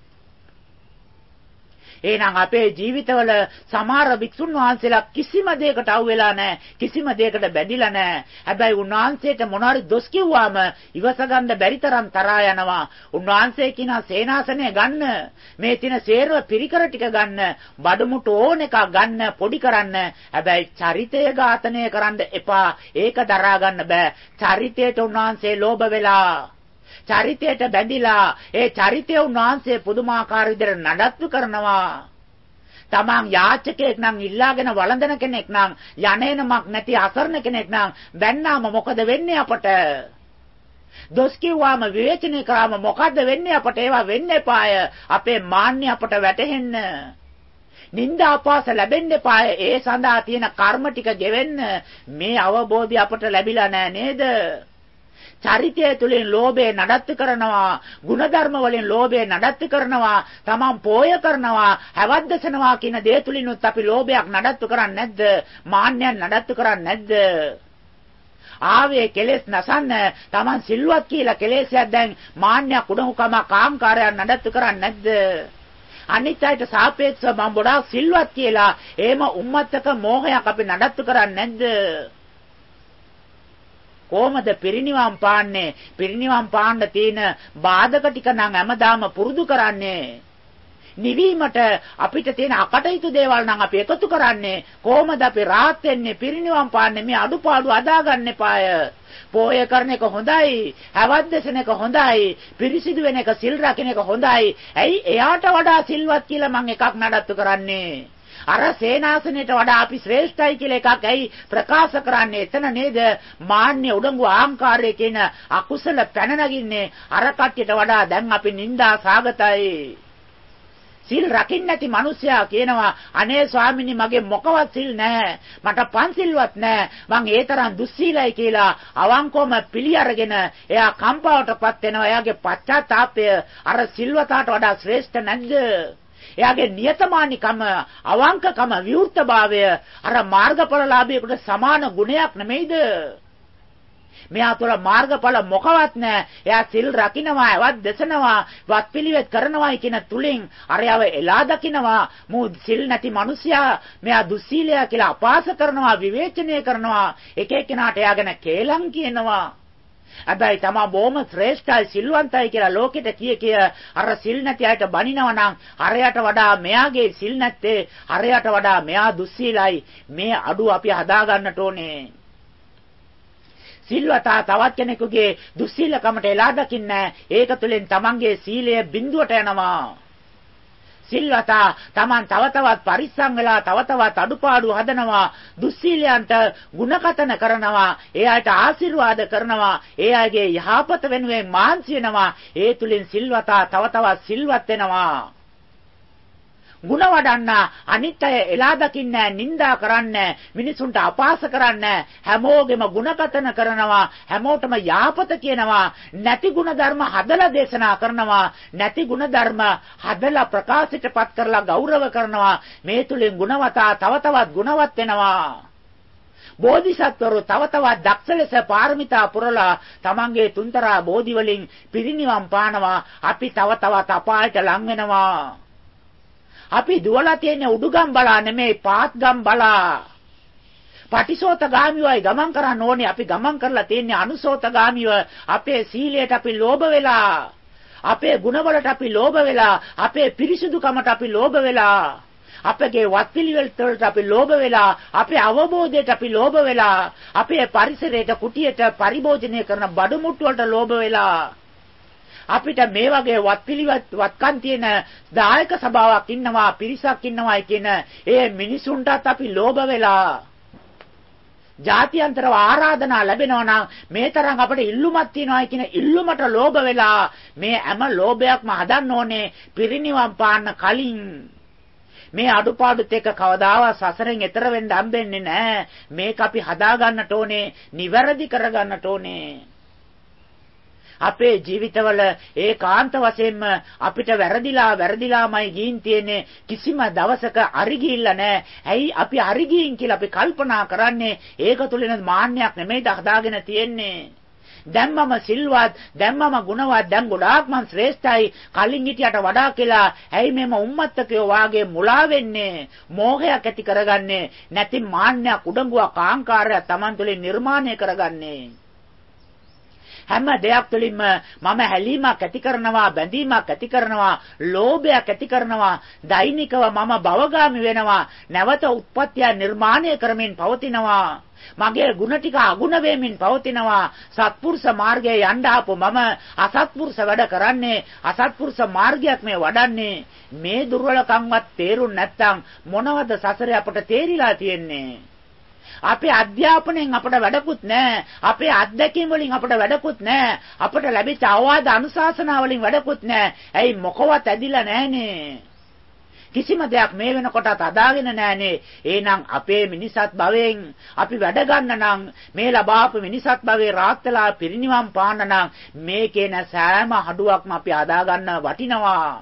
එහෙනම් අපේ ජීවිතවල සමහර වික්ෂුන් වහන්සේලා කිසිම දෙයකට අවු වෙලා නැහැ. කිසිම දෙයකට බැඳිලා නැහැ. හැබැයි උන්වහන්සේට මොනවාරි දොස් කිව්වාම ඉවස ගන්න බැරි තරම් තරහා යනවා. උන්වහන්සේ කියන සේනාසනය ගන්න, මේ තින සේරව පිරිකර ටික ගන්න, බඩමුට ඕන එක ගන්න, පොඩි කරන්න. හැබැයි චරිතය ඝාතනය කරන්න එපා. ඒක දරා ගන්න බෑ. චරිතයට උන්වහන්සේ ලෝභ වෙලා චරිතයට බැඳිලා ඒ චරිතය උන්වහන්සේ පුදුමාකාර විදිහට නඩත්තු කරනවා. තමන් යාචකයෙක් නම් ඉල්ලාගෙන වළඳන කෙනෙක් නම් යන්නේනමක් නැති අසරණ කෙනෙක් නම් බැන්නාම මොකද වෙන්නේ අපට? දොස් කිව්වාම විවේචනය කරාම මොකද්ද වෙන්නේ අපට? ඒවා වෙන්න එපාය. අපේ මාන්නය අපට වැටහෙන්න. නිന്ദා අපහාස ලැබෙන්න එපාය. ඒ සඳහා තියෙන කර්ම ටික ගෙවෙන්න. මේ අවබෝධය අපට ලැබිලා නෑ නේද? චරිතය තුළින් ලෝභය නඩත්තු කරනවා. ಗುಣධර්ම වලින් ලෝභය නඩත්තු කරනවා. තමන් පෝය කරනවා. හැවද්දසනවා කියන දේ තුළිනුත් අපි ලෝභයක් නඩත්තු කරන්නේ නැද්ද? මාන්නයක් නඩත්තු කරන්නේ නැද්ද? ආවේ කෙලෙස් නසන්න තමන් සිල්වත් කියලා කෙලෙසයක් දැන් මාන්නයක් උඩහුකම කාම්කාරයක් නඩත්තු කරන්නේ නැද්ද? අනිත් අයට සාපේක්ෂව මම ගොඩාක් සිල්වත් කියලා එහෙම උම්මත්තක මෝහයක් අපි නඩත්තු කරන්නේ නැද්ද? කොහොමද පිරිනිවන් පාන්නේ? පිරිනිවන් පාන්න තියෙන බාධක ටික නම් හැමදාම පුරුදු කරන්නේ. නිවීමට අපිට තියෙන අකටයුතු දේවල් නම් අපි එකතු කරන්නේ. කොහොමද අපි rahat වෙන්නේ? පිරිනිවන් පාන්නේ මේ අඩුපාඩු අදාගන්න එපාය. පෝය කරන එක හොඳයි. හැවද්දසන එක හොඳයි. පිරිසිදු වෙන එක සිල් රකින්න එක හොඳයි. ඇයි එයාට වඩා සිල්වත් කියලා මම එකක් නඩත්තු කරන්නේ? අර සේනාසනයට වඩා අපි ශ්‍රේෂ්ඨයි කියලා එකක් ඇයි ප්‍රකාශ කරන්නේ? එතන නේද මාන්නය උඩඟු ආහංකාරය කියන අකුසල පැන නගින්නේ. අර කට්ටියට වඩා දැන් අපි නිന്ദා සාගතයි. සිල් රකින්න නැති මිනිසයා කියනවා අනේ ස්වාමීනි මගේ මොකවත් සිල් නැහැ. මට පන්සිල්වත් නැහැ. මං ඒ තරම් දුස්සීලයි කියලා අවංකවම පිළි අරගෙන එයා කම්පාවටපත් වෙනවා. එයාගේ පශ්චාත්තාපය අර සිල්වතාවට වඩා ශ්‍රේෂ්ඨ නැද්ද? එයාගේ නියතමානිකම, අවංකකම, විවෘතභාවය අර මාර්ගඵලලාභියෙකුට සමාන ගුණයක් නෙමෙයිද? මෙයා තුළ මාර්ගඵල මොකවත් නැහැ. එයා සිල් රකින්නවා, එවත් දෙසනවා, වත් පිළිවෙත් කරනවායි කියන තුලින් අරයව එලා දකින්නවා. මු සිල් නැති මිනිසයා මෙයා දුස්සීලයා කියලා අපහාස කරනවා, විවේචනය කරනවා. එක එක්කෙනාට එයාගෙන කේලම් කියනවා. හැබැයි තමා බොහොම ශ්‍රේෂ්ඨයි සිල්වන්තයි කියලා ලෝකෙට කිය කිය අර සිල් නැති අයට බනිනවා නම් අරයට වඩා මෙයාගේ සිල් නැත්තේ අරයට වඩා මෙයා දුස්සීලයි. මේ අඩුව අපි හදා ගන්නට ඕනේ. සිල්වතා තවත් කෙනෙකුගේ දුස්සීලකමට එලා දකින්නේ ඒක තුළින් තමන්ගේ සීලය බිඳුවට යනවා. සිල්වතා තමන් තව තවත් පරිස්සම් වෙලා තව තවත් අඩුපාඩු හදනවා. දුස්සීලයන්ට ಗುಣකතන කරනවා. එයාට ආශිර්වාද කරනවා. ඒ අයගේ යහපත වෙනුවෙන් මහන්සි වෙනවා. ඒ තුලින් සිල්වතා තව තවත් සිල්වත් වෙනවා. ಗುಣ වඩන්න අනිත් අය එලා දකින්නේ නිඳා කරන්නේ මිනිසුන්ට අපහාස කරන්නේ හැමෝගෙම ಗುಣකතන කරනවා. හැමෝටම යහපත කියනවා. නැති ගුණ ධර්ම හදලා දේශනා කරනවා. නැති ගුණ ධර්ම හදලා ප්‍රකාශයටපත් කරලා ගෞරව කරනවා. මේ තුලින් ගුණවතා තව තවත් ගුණවත් වෙනවා. බෝධිසත්වරු තව තවත් දක්ෂ ලෙස පාරමිතා පුරලා තමන්ගේ තුන්තරා බෝධි වලින් පිරිනිවන් පානවා. අපි තව තවත් අපායට ලං වෙනවා. අපි දුවලා තියෙන උඩුගම් බලා නෙමෙයි පාත්ගම් බලා. පටිසෝතගාමීවයි ගමන් කරන්න ඕනේ. අපි ගමන් කරලා තියෙන්නේ අනුසෝතගාමීව. අපේ සීලයට අපි ලෝභ වෙලා, අපේ ගුණවලට අපි ලෝභ වෙලා, අපේ පිරිසුදුකමට අපි ලෝභ වෙලා, අපගේ වත්පිළිවෙලට අපි ලෝභ වෙලා, අපේ අවබෝධයට අපි ලෝභ වෙලා, අපේ පරිසරයට කුටියට පරිභෝජනය කරන බඩු මුට්ටු වලට ලෝභ වෙලා, අපිට මේ වගේ වත්පිළිවෙත් වත්කම් තියෙන දායක සභාවක් ඉන්නවා, පිරිසක් ඉන්නවායි කියන ඒ මිනිසුන්ටත් අපි ලෝභ වෙලා ජාත්‍යන්තරව ආරාධනා ලැබෙනවා නම් මේ තරම් අපිට ඉල්ලුමක් තියනවායි කියන ඉල්ලුමට ලෝභ වෙලා මේ හැම ලෝභයක්ම හදන්න ඕනේ පිරිනිවන් පාන්න කලින්. මේ අඩුපාඩුත් එක්ක කවදාවත් සසරෙන් එතර වෙන්න හම්බෙන්නේ නැහැ. මේක අපි හදා ගන්නට ඕනේ, නිවැරදි කර ගන්නට ඕනේ. අපේ ජීවිතවල ඒකාන්ත වශයෙන්ම අපිට වැරදිලා වැරදිලාමයි ගින් තියෙන්නේ. කිසිම දවසක අරි ගිහිල්ලා නැහැ. ඇයි අපි අරි ගින් කියලා අපි කල්පනා කරන්නේ? ඒක තුලින් මාන්නයක් නෙමෙයිද හදාගෙන තියෙන්නේ. දැන් මම සිල්වත්, දැන් මම ගුණවත්, දැන් ගොඩාක් මං ශ්‍රේෂ්ඨයි කලින් හිටියට වඩා කියලා. ඇයි මෙම උම්මත්තකයෝ වාගේ මුලා වෙන්නේ? මෝහයක් ඇති කරගන්නේ නැති මාන්නයක්, උඩඟුවක්, අහංකාරයක් Taman තුලින් නිර්මාණය කරගන්නේ. හැම දෙයක් තුළින්ම මම හැලීමක් ඇති කරනවා, බැඳීමක් ඇති කරනවා, ලෝභයක් ඇති කරනවා, දෛනිකව මම භවගාමි වෙනවා, නැවත උත්පත්තිය නිර්මාණය කරමින් පවතිනවා. මගේ ಗುಣ ටික අගුණ වෙමින් පවතිනවා. සත්පුරුෂ මාර්ගයේ යන්න ආපු මම අසත්පුරුෂ වැඩ කරන්නේ, අසත්පුරුෂ මාර්ගයක් මේ වඩන්නේ. මේ දුර්වලකම්වත් තේරුම් නැත්නම් මොනවද සසරේ අපට තේරිලා තියෙන්නේ? අපේ අධ්‍යාපනයෙන් අපට වැඩකුත් නැහැ. අපේ අත්දැකීම් වලින් අපට වැඩකුත් නැහැ. අපට ලැබිච්ච අවවාද අනුශාසනා වලින් වැඩකුත් නැහැ. ඇයි මොකවත් ඇදිලා නැහනේ. කිසිම දෙයක් මේ වෙනකොටත් අදාගෙන නැහනේ. එහෙනම් අපේ මිනිසත් භවයෙන් අපි වැඩ ගන්න නම් මේ ලබාපු මිනිසත් භවයේ රාත්‍තලා පිරිනිවන් පාන්න නම් මේ කියන සෑම හඩුවක්ම අපි අදා ගන්න වටිනවා.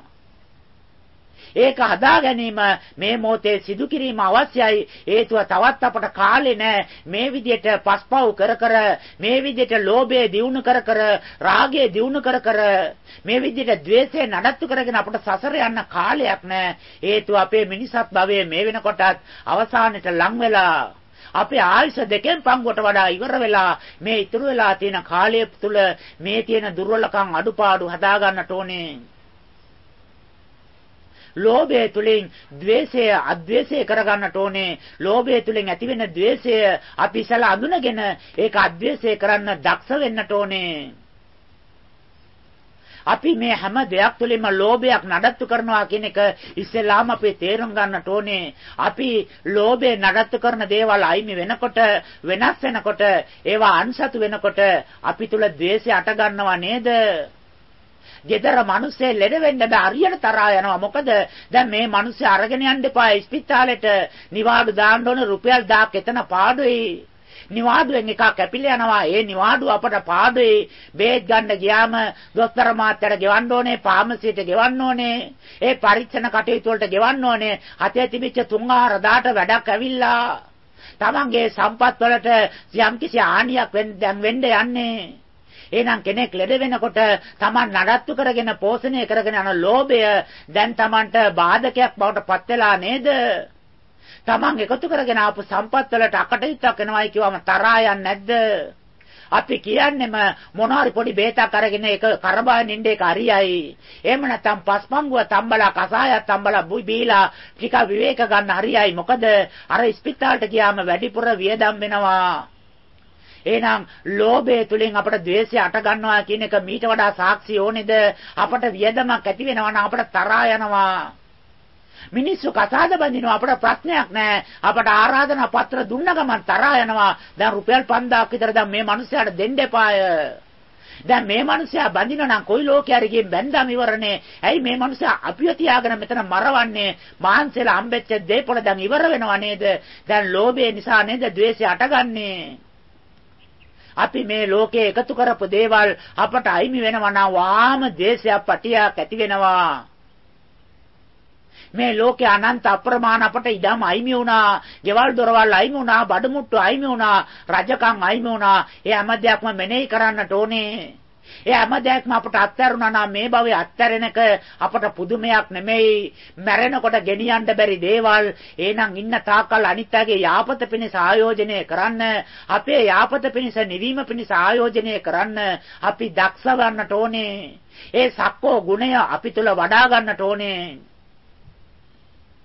ඒක හදා ගැනීම මේ මොහොතේ සිදු කිරීම අවශ්‍යයි. හේතුව තවත් අපට කාලේ නැහැ. මේ විදිහට පස්පව් කර කර, මේ විදිහට ලෝභය දියුණු කර කර, රාගය දියුණු කර කර, මේ විදිහට ද්වේෂය නඩත්තු කරගෙන අපට සසර යන්න කාලයක් නැහැ. හේතුව අපේ මිනිසත් භවයේ මේ වෙනකොටත් අවසානෙට ලං වෙලා අපේ ආයුෂ දෙකෙන් පංගුවට වඩා ඉවර වෙලා මේ ඉතුරු වෙලා තියෙන කාලය තුල මේ තියෙන දුර්වලකම් අඩුපාඩු හදා ගන්නට ඕනේ. ලෝභය තුලින් ද්වේෂය අද්වේෂය කරගන්නට ඕනේ. ලෝභය තුලින් ඇතිවෙන ද්වේෂය අපි ඉස්සලා අඳුනගෙන ඒක අද්වේෂය කරන්න දක්ෂ වෙන්නට ඕනේ. අපි මේ හැම දෙයක් තුළින්ම ලෝභයක් නඩත්තු කරනවා කියන එක ඉස්සෙල්ලාම අපි තේරුම් ගන්නට ඕනේ. අපි ලෝභය නඩත්තු කරන දේවල් අයිමි වෙනකොට, වෙනස් වෙනකොට, ඒවා අන්සතු වෙනකොට අපි තුල ද්වේෂය අට ගන්නවා නේද? ගෙදර මිනිස්සේ ලෙඩ වෙන්න බෑ, හරියට තරහා යනවා. මොකද දැන් මේ මිනිස්සේ අරගෙන යන්න එපා ස්පිතාලෙට, නිවාඩු දාන්න ඕන රුපියල් දහයක් එතන පාඩුයි. නිවාඩුවෙන් එකක් කැපිලා යනවා. ඒ නිවාඩුව අපට පාඩුයි. බේත් ගන්න ගියාම දොස්තර මාත්‍යට ගෙවන්න ඕනේ, ෆාමසියට ගෙවන්න ඕනේ, ඒ පරීක්ෂණ කටයුතු වලට ගෙවන්න ඕනේ. හතේ තිබිච්ච තුන් ආහාර දාට වැඩක් ඇවිල්ලා තමන්ගේ සම්පත් වලට යම්කිසි හානියක් වෙන්න වෙන්න යන්නේ. එහෙනම් කෙනෙක් ලෙඩ වෙනකොට Taman නඩත්තු කරගෙන පෝෂණය කරගෙන යන ලෝභය දැන් Tamanට බාධකයක් බවට පත් වෙලා නේද? Taman එකතු කරගෙන ආපු සම්පත් වලට අකටයුත්තක් වෙනවයි කියවම තරහා යන්නේ නැද්ද? අපි කියන්නේම මොනවාරි පොඩි බේතක් අරගෙන ඒක කරබාගෙන ඉන්න එක හරියයි. එහෙම නැත්නම් පස්පංගුව තම්බලා, කසායක් තම්බලා බීලා ටික විවේක ගන්න හරියයි. මොකද අර ස්පිතාලට ගියාම වැඩිපුර වියදම් වෙනවා. එහෙනම් ලෝභය තුලින් අපට ද්වේෂය අට ගන්නවා කියන එක මීට වඩා සාක්ෂි ඕනේද? අපට වියදමක් ඇති වෙනවා නම් අපට තරහා යනවා. මිනිස්සු කසාද බඳිනවා අපට ප්‍රශ්නයක් නැහැ. අපට ආරාධනා පත්‍ර දුන්න ගමන් තරහා යනවා. දැන් රුපියල් පන්දාහක් විතර දැන් මේ මිනිස්යාට දෙන්න එපාය. දැන් මේ මිනිස්යා බඳිනවා නම් කොයි ලෝකේ හරි ගිහින් බැන්දාම ඉවරනේ. ඇයි මේ මිනිස්යා අපිව තියාගෙන මෙතන මරවන්නේ? මාංශෙලා හම්බෙච්ච දේපොළ දැන් ඉවර වෙනව නේද? දැන් ලෝභය නිසා නේද ද්වේෂය අටගන්නේ? අපි මේ ලෝකේ එකතු කරපු දේවල් අපට අයිමි වෙනවා නම් වාම දේශයක් පටියක් ඇති වෙනවා. මේ ලෝකේ අනන්ත අප්‍රමාණ අපට ඉඩම් අයිමි වුණා, ගෙවල් දොරවල් අයිමි වුණා, බඩමුට්ටු අයිමි වුණා, රජකම් අයිමි වුණා. ඒ හැම දෙයක්ම මෙනෙහි කරන්නට ඕනේ. ඒ හැම දෙයක්ම අපට අත්හැරුණා නම් මේ භවයේ අත්හැරෙනක අපට පුදුමයක් නෙමෙයි. මැරෙනකොට ගෙනියන්න බැරි දේවල්. එහෙනම් ඉන්න තාකල් අනිත්‍යගේ යාපත පිණිස ආයෝජනය කරන්න, අපේ යාපත පිණිස නිවීම පිණිස ආයෝජනය කරන්න අපි දක්ෂ වන්නට ඕනේ. ඒ සක්කෝ ගුණය අපි තුල වඩා ගන්නට ඕනේ.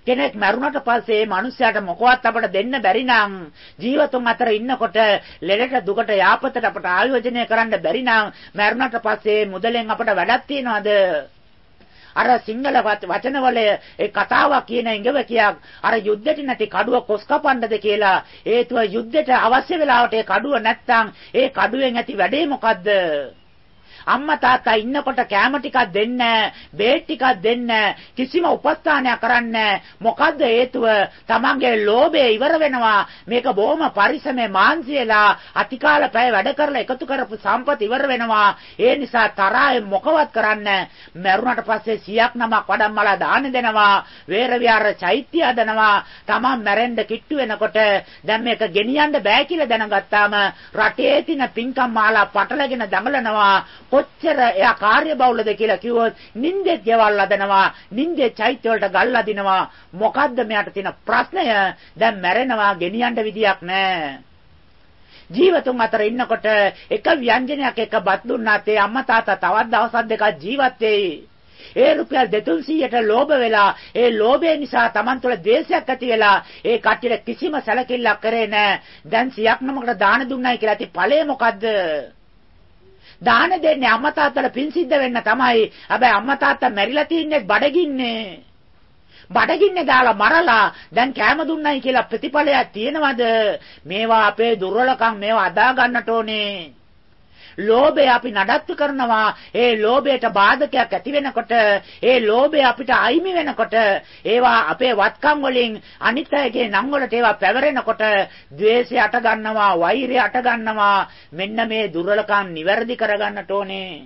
කෙනෙක් මරුණට පස්සේ මේ මිනිස්යාට මොකවත් අපට දෙන්න බැරි නම් ජීවතුන් අතර ඉන්නකොට ලෙඩට දුකට යාපතට අපට ආයෝජනය කරන්න බැරි නම් මරුණට පස්සේ මුදලෙන් අපට වැඩක් තියනවද? අර සිංහල වචනවල ඒ කතාවක් කියන ඉඟවකියක් අර යුද්ධෙට නැති කඩුව කොස් කපන්නද කියලා. හේතුව යුද්ධෙට අවශ්‍ය වෙලාවට ඒ කඩුව නැත්තම් ඒ කඩුවෙන් ඇති වැඩේ මොකද්ද? අම්මා තාත්තා ඉන්නකොට කෑම ටිකක් දෙන්න, බේත් ටිකක් දෙන්න, කිසිම උපස්ථානයක් කරන්න. මොකද්ද හේතුව? තමන්ගේ ලෝභය ඉවර වෙනවා. මේක බොහොම පරිස්සමෙන් මාන්සියලා අතිකාල පැය වැඩ කරලා එකතු කරපු සම්පත් ඉවර වෙනවා. ඒ නිසා තරහේ මොකවත් කරන්න. මරුණට පස්සේ සියක් නමක් වඩම්මලා දාන දෙනවා. වේර විහාර චෛත්‍ය හදනවා. තමන් මැරෙන්න කිට්ටු වෙනකොට දැන් මේක ගෙනියන්න බෑ කියලා දැනගත්තාම රටේ තියෙන පින්කම් මාලා පටලගෙන දඟලනවා. කොච්චර එයා කාර්යබහුලද කියලා කිව්වොත් නින්දෙත් ගෙවල් හදනවා, නින්දේ චෛත්‍ය වලට ගල් අදිනවා. මොකද්ද මෙයාට තියෙන ප්‍රශ්නය? දැන් මැරෙනවා, ගෙනියන්න විදියක් නැහැ. ජීවතුන් අතර ඉන්නකොට එක ව්‍යංජනයක් එක බත් දුන්නාත් ඒ අම්මා තාත්තා තවත් දවස් දෙකක් ජීවත් වෙයි. ඒ රුපියල් දෙතුන්සීයට ලෝභ වෙලා ඒ ලෝභය නිසා Taman තුළ ද්වේෂයක් ඇති වෙලා ඒ කට්ටියට කිසිම සැලකිල්ලක් කරේ නැහැ. දැන් සියක් නමකට දාන දුන්නයි කියලා ඇති ඵලය මොකද්ද? දාන දෙන්නේ අම්මා තාත්තලා පින් සිද්ධ වෙන්න තමයි. හැබැයි අම්මා තාත්තා මැරිලා තින්නේ බඩගින්නේ. බඩගින්නේ දාලා මරලා දැන් කෑම දුන්නයි කියලා ප්‍රතිඵලයක් තියෙනවද? මේවා අපේ දුර්වලකම්, මේවා අදා ගන්නට ඕනේ. ලෝභය අපි නඩත්තු කරනවා. ඒ ලෝභයට බාධකයක් ඇති වෙනකොට, ඒ ලෝභය අපිට අයිමි වෙනකොට, ඒවා අපේ වත්කම් වලින් අනිත් අයගේ නම් වලට ඒවා පැවරෙනකොට ද්වේෂය අට ගන්නවා, වෛරය අට ගන්නවා. මෙන්න මේ දුර්වලකම් නිවැරදි කරගන්නට ඕනේ.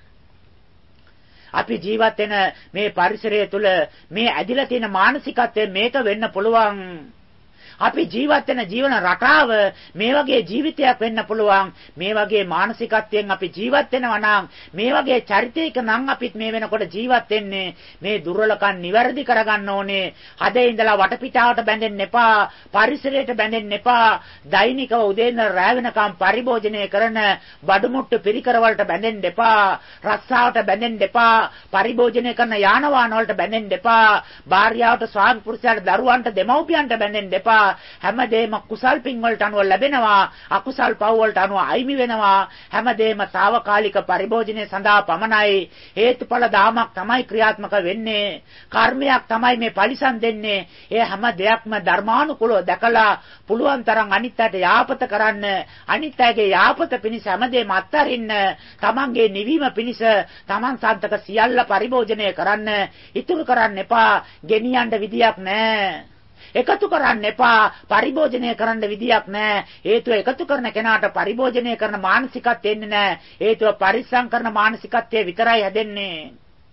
අපි ජීවත් වෙන මේ පරිසරය තුළ මේ ඇදිලා තියෙන මානසිකත්වය මේක වෙන්න පුළුවන්. අපි ජීවත් වෙන ජීවන රටාව මේ වගේ ජීවිතයක් වෙන්න පුළුවන්. මේ වගේ මානසිකත්වයෙන් අපි ජීවත් වෙනවා නම්, මේ වගේ චරිතයක නම් අපිත් මේ වෙනකොට ජීවත් වෙන්නේ. මේ දුර්වලකම් නිවැරදි කරගන්න ඕනේ. හදේ ඉඳලා වටපිටාවට බැඳෙන්න එපා. පරිසරයට බැඳෙන්න එපා. දෛනිකව උදේ ඉඳලා රැ වෙනකම් පරිභෝජනය කරන බඩමුට්ටු පිරිකර වලට බැඳෙන්න එපා. රස්සාවට බැඳෙන්න එපා. පරිභෝජනය කරන යාන වාහන වලට බැඳෙන්න එපා. භාර්යාවට, ස්වාමි පුරුෂයාට, දරුවන්ට, දෙමව්පියන්ට බැඳෙන්න එපා. හැමදේම කුසල් පින් වලට අනුව ලැබෙනවා. අකුසල් පව් වලට අනුව අයිමි වෙනවා. හැමදේම తాවකාලික පරිභෝජනය සඳහා පමණයි. හේතුඵල දාමක් තමයි ක්‍රියාත්මක වෙන්නේ. කර්මයක් තමයි මේ පරිසම් දෙන්නේ. ඒ හැම දෙයක්ම ධර්මානුකූලව දැකලා පුළුවන් තරම් අනිත්‍යයට යාපත කරන්න, අනිත්‍යයේ යාපත පිණිස හැමදේම අත්හරින්න, තමන්ගේ නිවීම පිණිස තමන් සන්තක සියල්ල පරිභෝජනය කරන්න. ඉතුරු කරන්න එපා. ගෙනියන්න විදියක් නැහැ. එකතු කරන්න එපා. පරිභෝජනය කරන්න විදියක් නැහැ. හේතුව එකතු කරන කෙනාට පරිභෝජනය කරන මානසිකත්වය එන්නේ නැහැ. හේතුව පරිස්සම් කරන මානසිකත්වය විතරයි හැදෙන්නේ.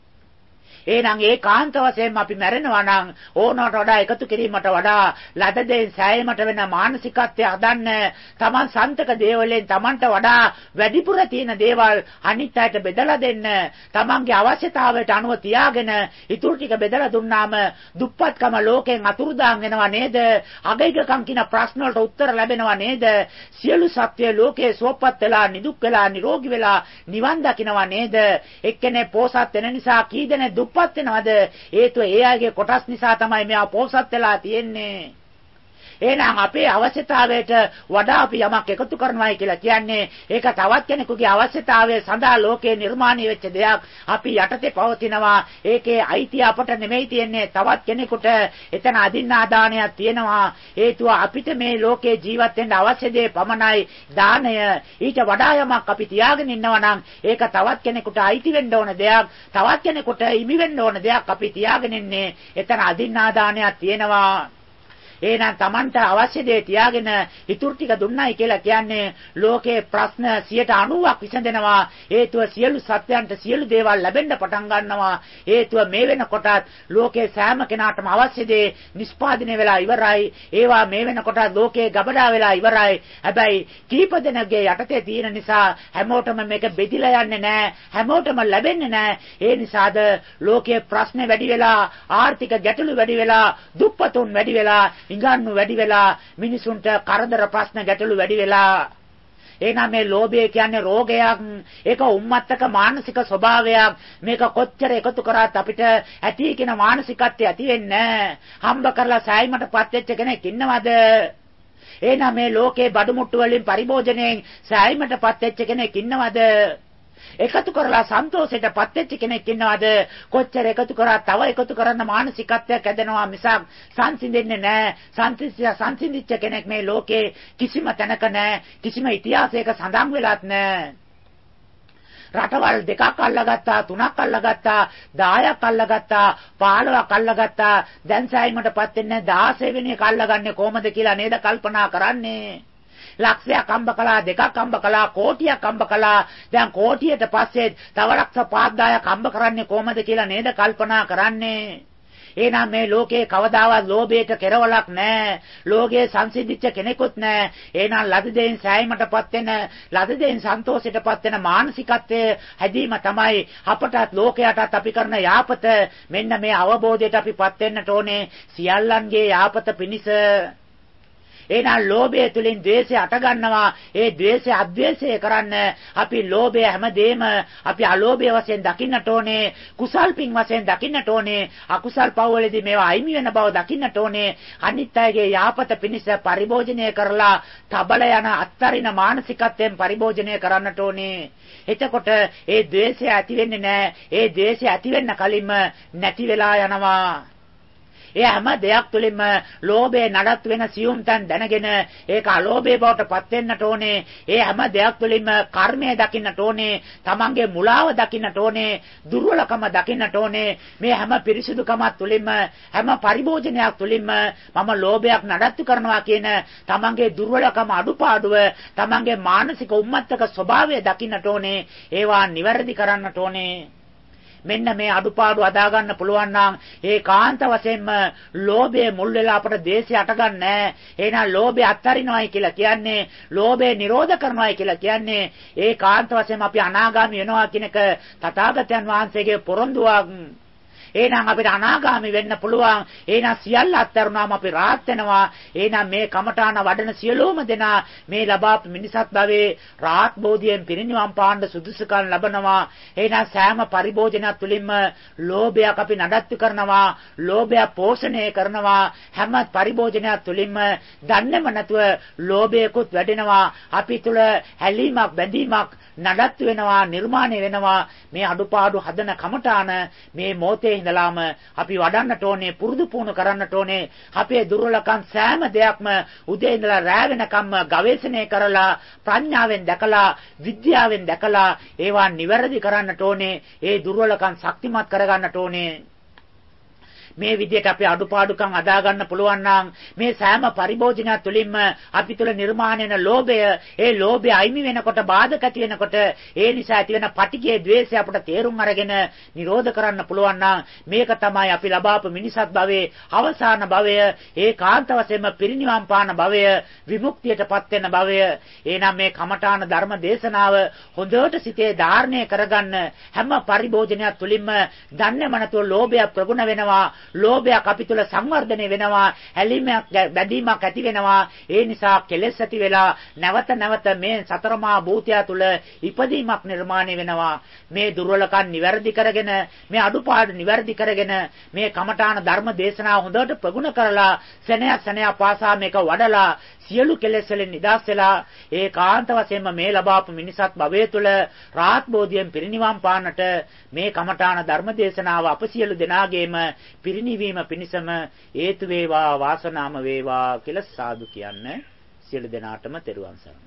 එහෙනම් ඒකාන්ත වශයෙන්ම අපි මැරෙනවා නම් ඕනකට වඩා එකතු කිරීමට වඩා ලද දෙයින් සෑයීමට වෙන මානසිකත්වය හදන්න. Taman සන්තක දේවලෙන් Tamanට වඩා වැඩිපුර තියෙන දේවල් අනිත් අයට බෙදලා දෙන්න. Tamanගේ අවශ්‍යතාවයට අනුව තියාගෙන ඉතුරු ටික බෙදලා දුන්නාම දුප්පත්කම ලෝකෙන් අතුරුදාන් වෙනවා නේද? අගයිකකම් කියන ප්‍රශ්න වලට උත්තර ලැබෙනවා නේද? සියලු සත්‍ය ලෝකයේ සුවපත් වෙලා, නිදුක් වෙලා, නිරෝගී වෙලා නිවන් දකින්නවා නේද? එක්කෙනේ පෝසත් වෙන නිසා කී දෙනෙක් දුප්පත් වෙනවද? හේතුව ඒ අයගේ කොටස් නිසා තමයි මෙයා පෝසත් වෙලා තියෙන්නේ. එහෙනම් අපේ අවශ්‍යතාවයට වඩා අපි යමක් එකතු කරනවායි කියලා කියන්නේ ඒක තවත් කෙනෙකුගේ අවශ්‍යතාවය සඳහා ලෝකේ නිර්මාණය වෙච්ච දෙයක්. අපි යටතේ පවතිනවා. ඒකේ අයිතිය අපට නෙමෙයි තියෙන්නේ, තවත් කෙනෙකුට. එතන අදින්නාදානයක් තියෙනවා. හේතුව අපිට මේ ලෝකේ ජීවත් වෙන්න අවශ්‍ය දේ පමණයි දාණය. ඊට වඩා යමක් අපි තියාගෙන ඉන්නවා නම් ඒක තවත් කෙනෙකුට අයිති වෙන්න ඕන දෙයක්, තවත් කෙනෙකුට හිමි වෙන්න ඕන දෙයක් අපි තියාගෙන ඉන්නේ. එතන අදින්නාදානයක් තියෙනවා. එහෙනම් Tamanට අවශ්‍ය දේ තියාගෙන ඉතුරු ටික දුන්නයි කියලා කියන්නේ ලෝකේ ප්‍රශ්න සියයට අනූවක් විසඳෙනවා. හේතුව සියලු සත්‍යයන්ට සියලු දේවල් ලැබෙන්න පටන් ගන්නවා. හේතුව මේ වෙනකොටත් ලෝකේ සෑම කෙනාටම අවශ්‍ය දේ නිෂ්පාදනය වෙලා ඉවරයි. ඒවා මේ වෙනකොටත් ලෝකේ ගබඩා වෙලා ඉවරයි. හැබැයි කීප දෙනෙක්ගේ යටතේ තියෙන නිසා හැමෝටම මේක බෙදිලා යන්නේ නැහැ. හැමෝටම ලැබෙන්නේ නැහැ. ඒ නිසාද ලෝකයේ ප්‍රශ්න වැඩි වෙලා, ආර්ථික ගැටලු වැඩි වෙලා, දුප්පතුන් වැඩි වෙලා, ඉඟන්නු වැඩි වෙලා, මිනිසුන්ට කරදර ප්‍රශ්න ගැටලු වැඩි වෙලා. එහෙනම් මේ ලෝභය කියන්නේ රෝගයක්. ඒක උම්මත්තක මානසික ස්වභාවයක්. මේක කොච්චර එකතු කරාත් අපිට ඇති කියන මානසිකත්වය ඇති වෙන්නේ නැහැ. හම්බ කරලා සෑයීමටපත් වෙච්ච කෙනෙක් ඉන්නවද? එහෙනම් මේ ලෝකේ බඩු මුට්ටු වලින් පරිභෝජනයෙන් සෑයීමටපත් වෙච්ච කෙනෙක් ඉන්නවද? එකතු කරලා සන්තෝෂයටපත් වෙච්ච කෙනෙක් ඉන්නවද? කොච්චර එකතු කරා තව එකතු කරන්න මානසිකත්වයක් ඇදෙනවා මිසක් සංසිඳෙන්නේ නැහැ. සංසිඳිච්ච කෙනෙක් මේ ලෝකේ කිසිම තැනක නැහැ. කිසිම ඉතිහාසයක සඳහන් වෙලත් නැහැ. රටවල් දෙකක් අල්ලගත්තා, තුනක් අල්ලගත්තා, දහයක් අල්ලගත්තා, පහළොවක් අල්ලගත්තා. දැන් සෑයීමටපත් වෙන්නේ දහසෙ වෙනි එක අල්ලගන්නේ කොහමද කියලා නේද කල්පනා කරන්නේ. ලක්ෂයක් අම්බ කළා, දෙකක් අම්බ කළා, කෝටියක් අම්බ කළා. දැන් කෝටියට පස්සේ තව ලක්ෂ පහක් අම්බ කරන්නේ කොහමද කියලා නේද කල්පනා කරන්නේ. එහෙනම් මේ ලෝකේ කවදාවත් ලෝභයට කෙරවලක් නැහැ. ලෝකයේ සංසිද්ධිච්ච කෙනෙකුත් නැහැ. එහෙනම් ලද දෙයින් සෑයීමටපත් වෙන, ලද දෙයින් සන්තෝෂයටපත් වෙන මානසිකත්වයේ හැදීම තමයි අපටත් ලෝකයටත් අපි කරන යාපත. මෙන්න මේ අවබෝධයට අපිපත් වෙන්නට ඕනේ. සියල්ලන්ගේ යාපත පිණිස. එහෙනම් ලෝභය තුලින් ද්වේෂය අට ගන්නවා. ඒ ද්වේෂය අද්වේෂය කරන්න අපි ලෝභය හැමදේම අපි අලෝභය වශයෙන් දකින්නට ඕනේ. කුසල් පින් වශයෙන් දකින්නට ඕනේ. අකුසල් පවවලදී මේවා අයිමි වෙන බව දකින්නට ඕනේ. අනිත් අයගේ යාපත පිණිස පරිභෝජනය කරලා තබල යන අත්තරින මානසිකත්වයෙන් පරිභෝජනය කරන්නට ඕනේ. එතකොට ඒ ද්වේෂය ඇති වෙන්නේ නැහැ. ඒ ද්වේෂය ඇති වෙන්න කලින්ම නැති වෙලා යනවා. ඒ හැම දෙයක් තුළින්ම ලෝභය නඩත්තු වෙන සියුම් තැන් දැනගෙන ඒක අලෝභය බවට පත් වෙන්නට ඕනේ. ඒ හැම දෙයක් තුළින්ම කර්මය දකින්නට ඕනේ. තමන්ගේ මුලාව දකින්නට ඕනේ. දුර්වලකම දකින්නට ඕනේ. මේ හැම පිරිසිදුකමක් තුළින්ම හැම පරිභෝජනයක් තුළින්ම මම ලෝභයක් නඩත්තු කරනවා කියන තමන්ගේ දුර්වලකම අඩුපාඩුව තමන්ගේ මානසික උම්මත්තක ස්වභාවය දකින්නට ඕනේ. ඒවා නිවැරදි කරන්නට ඕනේ. මෙන්න මේ අඩුපාඩු අදා ගන්න පුළුවන් නම් ඒකාන්ත වශයෙන්ම ලෝභය මුල් වෙලා අපට ද්වේෂය අටගන්නේ නැහැ. එහෙනම් ලෝභය අත්හරිනවයි කියලා කියන්නේ ලෝභය නිරෝධ කරනවයි කියලා කියන්නේ ඒකාන්ත වශයෙන්ම අපි අනාගාමී වෙනවා කියන එක තථාගතයන් වහන්සේගේ පොරොන්දුවක්. එහෙනම් අපිට අනාගාමී වෙන්න පුළුවන්. එහෙනම් සියල්ල අත්හැරුණාම අපි රාහත් වෙනවා. එහෙනම් මේ කමඨාන වඩන සියලුම දෙනා මේ ලබාපු මිනිසත් භවයේ රාහත් බෝධියෙන් පිරිනිවන් පාන්න සුදුසුකම් ලබනවා. එහෙනම් සෑම පරිභෝජනයක් තුළින්ම ලෝභයක් අපි නඩත්තු කරනවා. ලෝභය පෝෂණය කරනවා. හැම පරිභෝජනයක් තුළින්ම දන්නේම නැතුව ලෝභයකුත් වැඩෙනවා. අපි තුල හැලීමක් බැඳීමක් නඩත්තු වෙනවා, නිර්මාණය වෙනවා. මේ අඩුපාඩු හදන කමඨාන මේ මොහොතේ ඉඳලාම අපි වඩන්නට ඕනේ, පුරුදු පුහුණු කරන්නට ඕනේ. අපේ දුර්වලකම් සෑම දෙයක්ම උදේ ඉඳලා රැ වෙනකම්ම ගවේෂණය කරලා ප්‍රඥාවෙන් දැකලා විද්‍යාවෙන් දැකලා ඒවා නිවැරදි කරන්නට ඕනේ. ඒ දුර්වලකම් ශක්තිමත් කරගන්නට ඕනේ. මේ විදිහට අපි අඩුපාඩුකම් අදා ගන්න පුළුවන් නම් මේ සෑම පරිභෝජනයක් තුළින්ම අපි තුළ නිර්මාණය වෙන ලෝභය, ඒ ලෝභය අයිමි වෙනකොට බාධක ඇති වෙනකොට ඒ නිසා ඇති වෙන පටිඝයේ ද්වේෂය අපට තේරුම් අරගෙන නිරෝධ කරන්න පුළුවන් නම් මේක තමයි අපි ලබාපු මිනිසත් භවයේ අවසාන භවය, ඒකාන්ත වශයෙන්ම පිරිනිවන් පාන භවය, විමුක්තියටපත් වෙන භවය. එහෙනම් මේ කමඨාන ධර්ම දේශනාව හොඳට සිතේ ධාරණය කරගන්න. හැම පරිභෝජනයක් තුළින්ම දන්නේම නැතුව ලෝභය ප්‍රගුණ වෙනවා. ලෝභයක් අපි තුල සංවර්ධනය වෙනවා. ඇලීමක් බැඳීමක් ඇති වෙනවා. ඒ නිසා කෙලෙස් ඇති වෙලා නැවත නැවත මේ සතරමා භූතය තුල ඉපදීමක් නිර්මාණය වෙනවා. මේ දුර්වලකම් නිවැරදි කරගෙන, මේ අඩුපාඩු නිවැරදි කරගෙන මේ කමඨාන ධර්ම දේශනාව හොඳට ප්‍රගුණ කරලා සෙනෙහ සෙනෙහ පාසා මේක වඩලා සියලු කෙලෙස් වලින් නිදහස් වෙලා ඒකාන්ත වශයෙන්ම මේ ලබාපු මිනිසත් භවය තුළ රාහත් බෝධියෙන් පිරිනිවන් පාන්නට මේ කමඨාන ධර්ම දේශනාව අප සියලු දෙනාගේම පිරිනිවීම පිණිසම හේතු වේවා, වාසනාම වේවා කියලා සාදු කියන්න. සියලු දෙනාටම තෙරුවන් සරණයි.